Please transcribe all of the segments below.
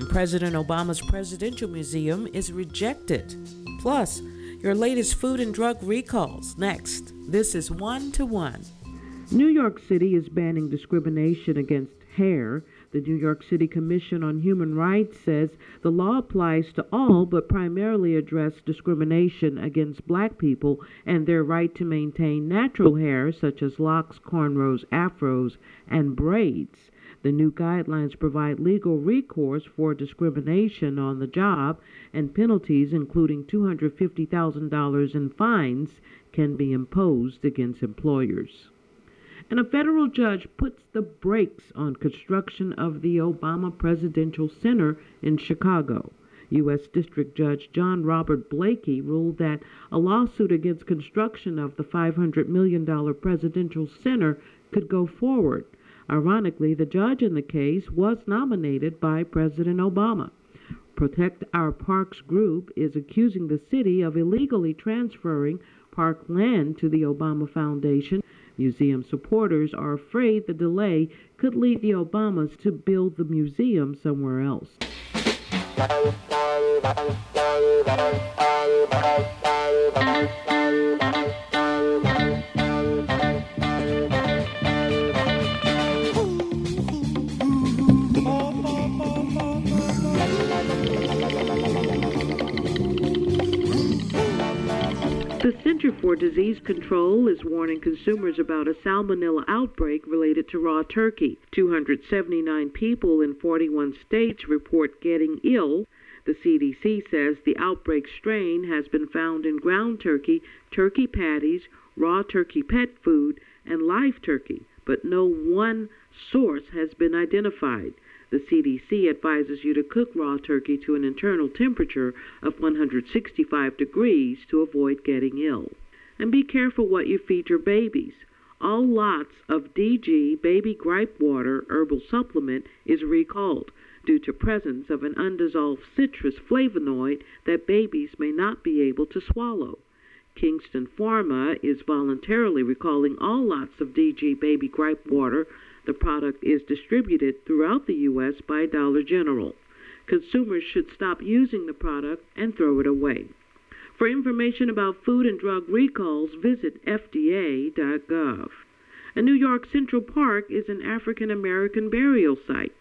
President Obama's Presidential Museum is rejected. Plus, your latest food and drug recalls. Next, this is One to One. New York City is banning discrimination against hair. The New York City Commission on Human Rights says the law applies to all but primarily address discrimination against black people and their right to maintain natural hair such as locks, cornrows, afros, and braids. The new guidelines provide legal recourse for discrimination on the job, and penalties including $250,000 in fines can be imposed against employers. And a federal judge puts the brakes on construction of the Obama Presidential Center in Chicago. U.S. District Judge John Robert Blakey ruled that a lawsuit against construction of the $500 million Presidential Center could go forward. Ironically, the judge in the case was nominated by President Obama. Protect Our Parks Group is accusing the city of illegally transferring park land to the Obama Foundation. Museum supporters are afraid the delay could lead the Obamas to build the museum somewhere else. The Center for Disease Control is warning consumers about a salmonella outbreak related to raw turkey. 279 people in 41 states report getting ill. The CDC says the outbreak strain has been found in ground turkey, turkey patties, raw turkey pet food, and live turkey, but no one source has been identified. The CDC advises you to cook raw turkey to an internal temperature of 165 degrees to avoid getting ill. And be careful what you feed your babies. All lots of DG Baby Gripe Water herbal supplement is recalled due to presence of an undissolved citrus flavonoid that babies may not be able to swallow. Kingston Pharma is voluntarily recalling all lots of DG Baby Gripe Water. The product is distributed throughout the U.S. by Dollar General. Consumers should stop using the product and throw it away. For information about food and drug recalls, visit FDA.gov. And New York Central Park is an African American burial site.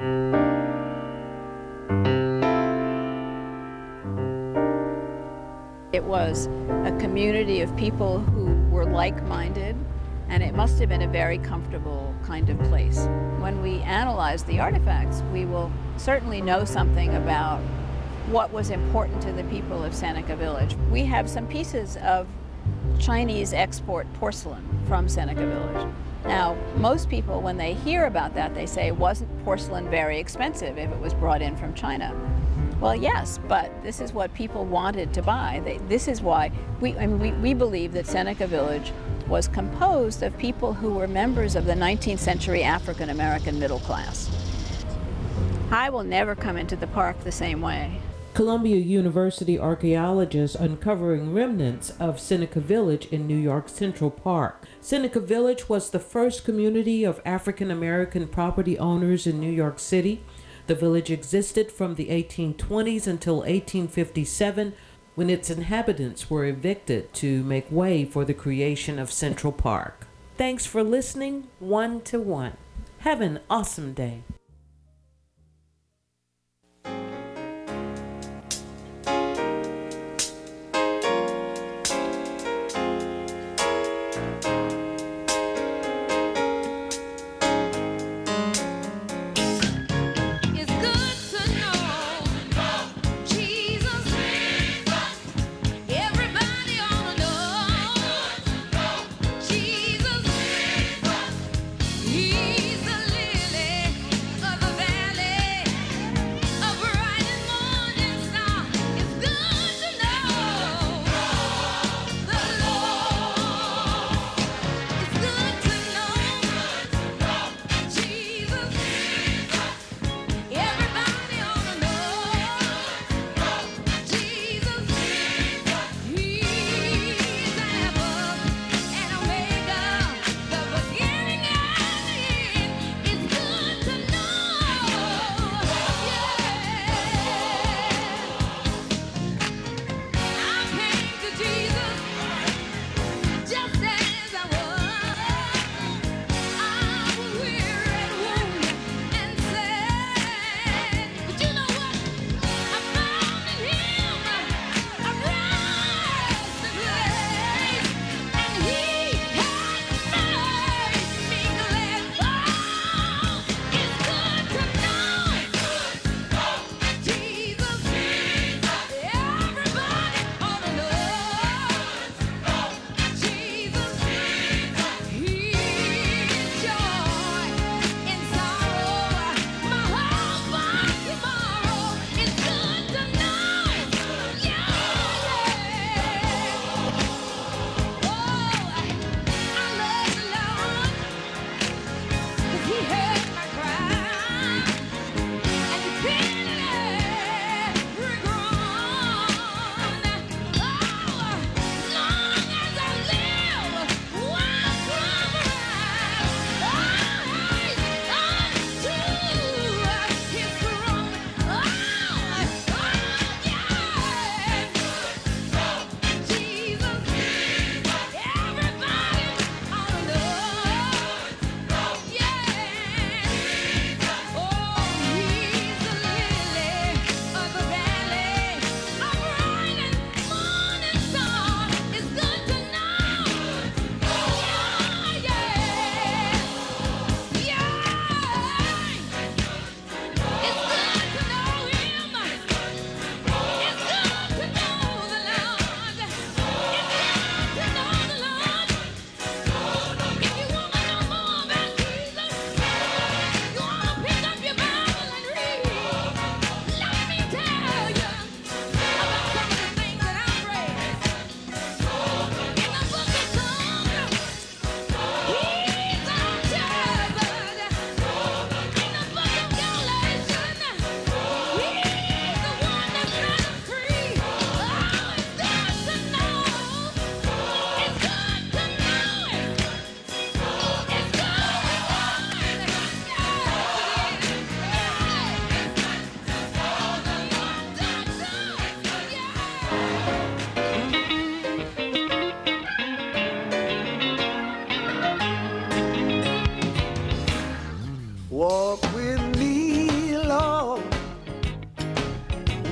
It was a community of people who were like-minded, and it must have been a very comfortable kind of place. When we analyze the artifacts, we will certainly know something about what was important to the people of Seneca Village. We have some pieces of Chinese export porcelain from Seneca Village. Now, most people, when they hear about that, they say, wasn't porcelain very expensive if it was brought in from China? Well, yes, but this is what people wanted to buy. This is why we believe that Seneca Village was composed of people who were members of the 19th century African American middle class. I will never come into the park the same way. Columbia University archaeologists uncovering remnants of Seneca Village in New York Central Park. Seneca Village was the first community of African American property owners in New York City. The village existed from the 1820s until 1857, when its inhabitants were evicted to make way for the creation of Central Park. Thanks for listening, One to One. Have an awesome day.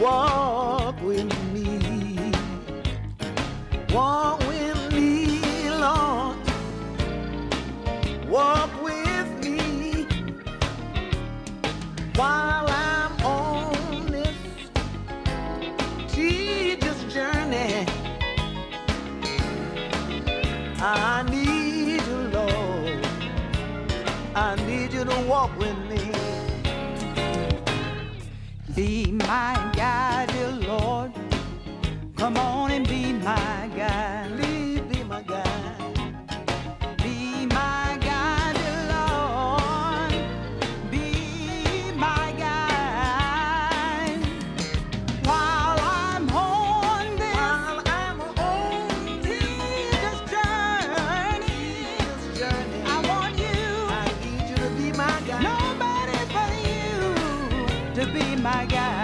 walk with me. Walk with me, Lord. Walk with me while I'm on this tedious journey. I need you, Lord. I need you to walk with me. Be my guide, dear Lord. Come on and be my guide. Please be my guide. Be my guide, dear Lord. Be my guide. While I'm on this journey, I want you. I need you to be my guide. Nobody but you to be my guide.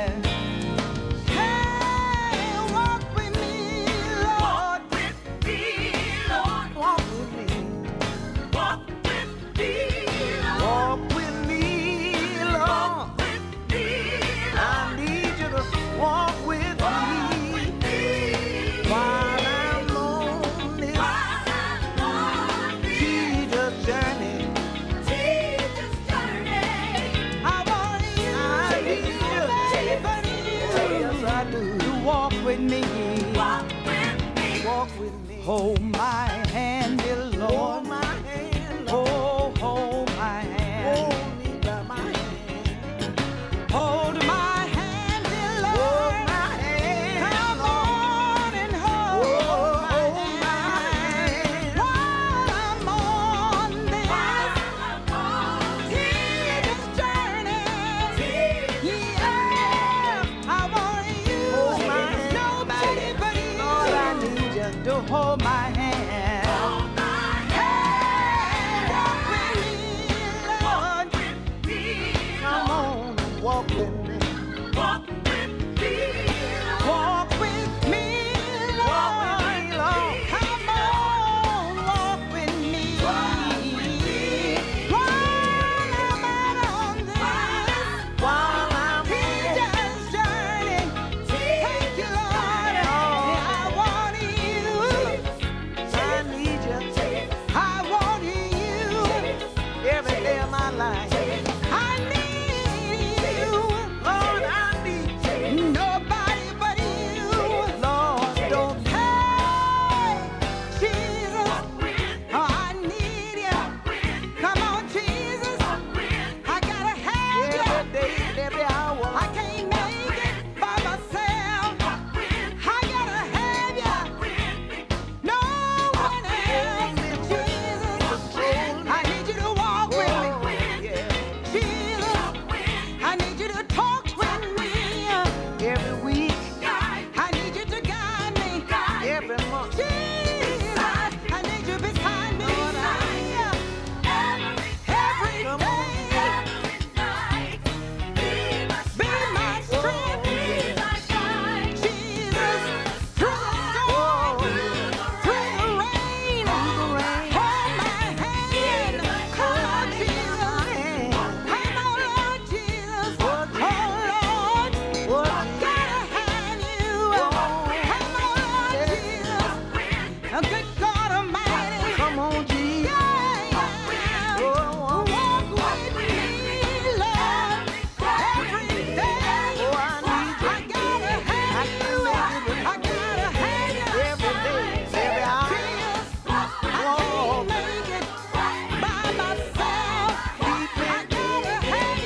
Hey, walk with me, Lord. Walk with me, Lord. Walk with me. Walk with me, Lord. Walk with me, Lord. Walk with me, Lord. I need you to walk with me while I'm on this tedious journey. I want you. I need you. Nobody but you. Yes, I do. To walk with me. Walk with me. Hold my hand, dear Lord. Hold my hand, Lord. Hold my hand. Hold me by my hand. Hold my hand, dear Hold Lord. my hand, Come Lord. on and hold Hold my hand. While I'm on this tedious journey. Yeah, I want you. Hold my hand. Nobody but Lord, I you need you. to hold my hand. Hey, walk with me, Lord. Come on, walk with me. Walk with me, Lord. Walk with me, Lord. Come on, walk with me. While I'm out on this While I'm tedious journey. Thank you, Lord. I want you. I need you I want you. every day of my life. I need you. Lord, I need you. Nobody but you. Lord, don't Hey, Jesus. Oh, I need you. Come on, Jesus. I gotta have you. every day, every hour. I can't make it by myself. I gotta have you. No one else. Jesus, I need you to walk with me. Oh, yeah. Jesus, I need you to talk with me. Every week, I need you to guide me. every month. Jesus, I need you beside me. Every Come day, be my strength. Jesus, through the storm, through the rain, hold my hand. Come on, Jesus. Come on, Lord Jesus. Oh, Lord, gotta have you. Come on, Lord Jesus. Good God Almighty. Come on, Jesus. Yeah, yeah. Oh, Walk with me, Lord, every day. Oh, I need you. I gotta have you. I gotta have you. Every day, every hour. I can't make it by myself. I gotta have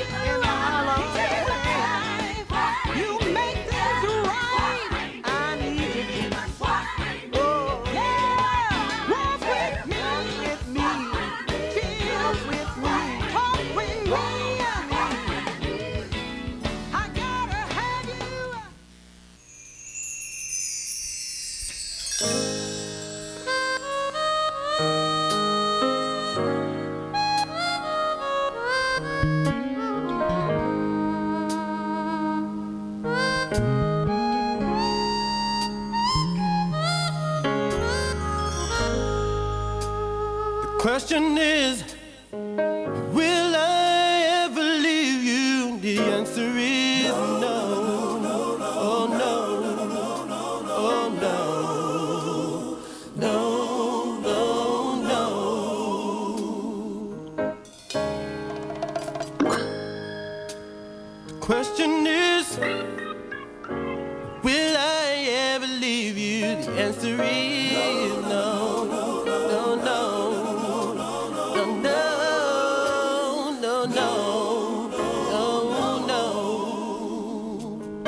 you. You make things right. I need you, Jesus. Oh, Yeah, walk with me. with me. Jesus, With me. talk with me. I gotta have you. The question is, will I ever leave you? The answer is no. mystery. No, no, no, no, no, no, no, no.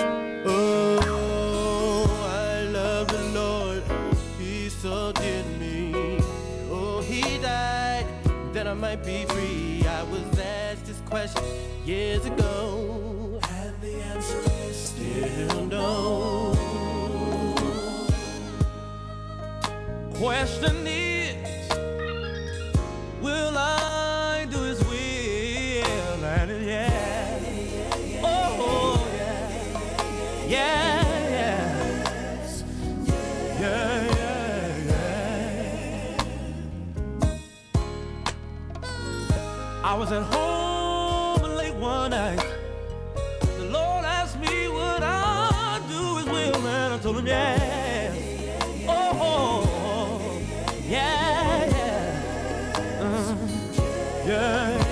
Oh, I love the Lord. He so did me. Oh, he died that I might be free. I was asked this question years ago, and the answer is still no. Question is, will I do his will? And yeah, oh yeah, yeah, yeah, yeah, yeah. I was at home late one night. The Lord asked me would I do his will, and I told him yeah. Oh. Yeah, yeah, yeah,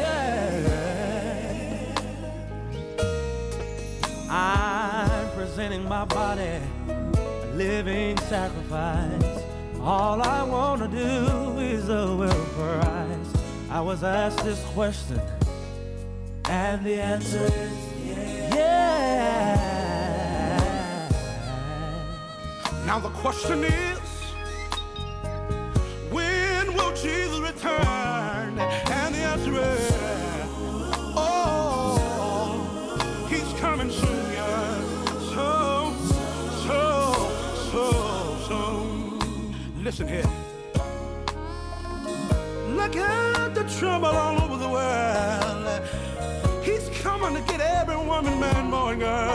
yeah. I'm presenting my body, a living sacrifice. All I want to do is a will prize. I was asked this question, and the answer is yeah. Now the question is, Jesus return, and the answer is, oh, he's coming soon, yeah. So. Listen here. Look at the trouble all over the world. He's coming to get every woman, man, boy, and girl.